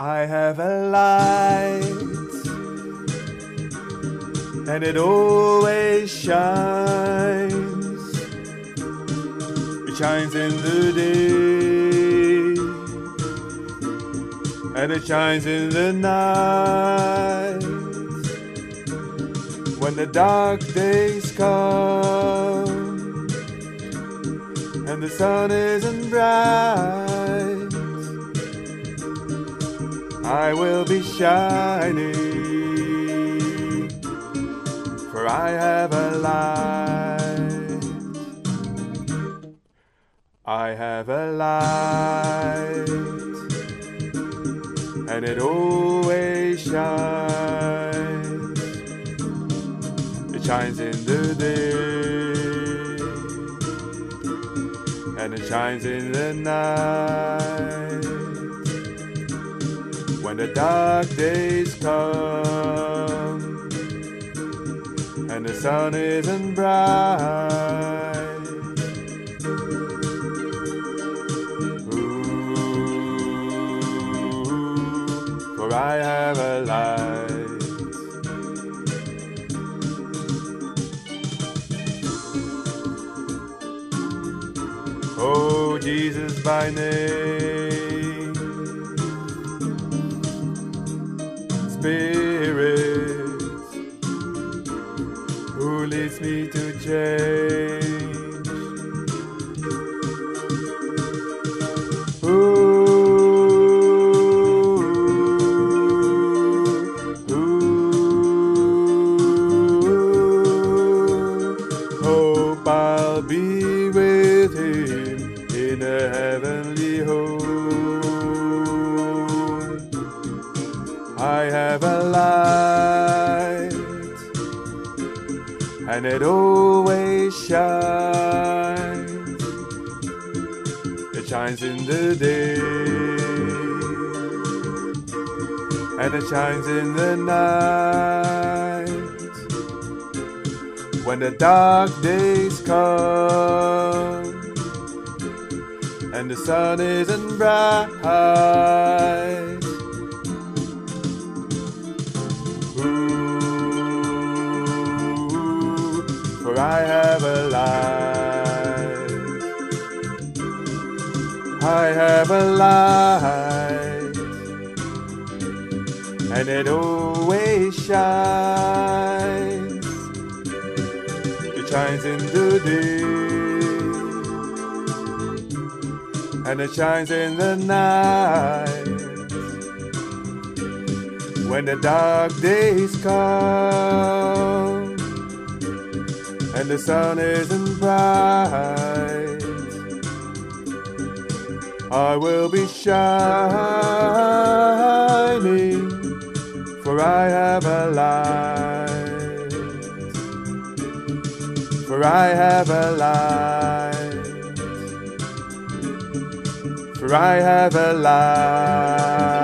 I have a light, and it always shines. It shines in the day, and it shines in the night. When the dark days come, and the sun isn't bright, I will be shining, for I have a light. I have a light, and it always shines. It shines in the day, and it shines in the night. When the dark days come, and the sun isn't bright, ooh, for I have a light. Oh, Jesus by name, Spirit, who leads me to change. Ooh, hope I'll be with him in a heavenly home. I have a light, and it always shines. It shines in the day, and it shines in the night. When the dark days come, and the sun isn't bright, for I have a light. I have a light, and it always shines. It shines in the day, and it shines in the night. When the dark days come, and the sun isn't bright, I will be shining, for I have a light. For I have a light. For I have a light.